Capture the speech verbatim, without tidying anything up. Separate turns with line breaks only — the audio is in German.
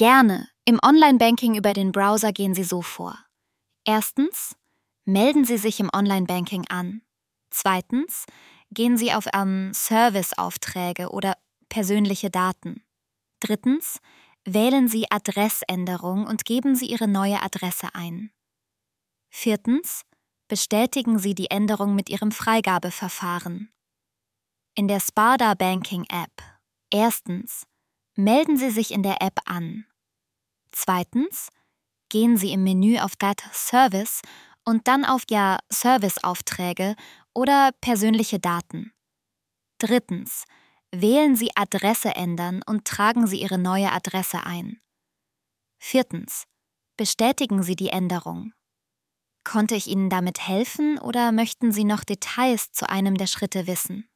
Gerne. Im Online-Banking über den Browser gehen Sie so vor. Erstens, melden Sie sich im Online-Banking an. Zweitens, gehen Sie auf ähm, Serviceaufträge oder persönliche Daten. Drittens, wählen Sie Adressänderung und geben Sie Ihre neue Adresse ein. Viertens, bestätigen Sie die Änderung mit Ihrem Freigabeverfahren. In der Sparda Banking App. Erstens, melden Sie sich in der App an. Zweitens, gehen Sie im Menü auf Data Service und dann auf ja Serviceaufträge oder persönliche Daten. Drittens, wählen Sie Adresse ändern und tragen Sie Ihre neue Adresse ein. Viertens, bestätigen Sie die Änderung. Konnte ich Ihnen damit helfen oder möchten Sie noch Details zu einem der Schritte wissen?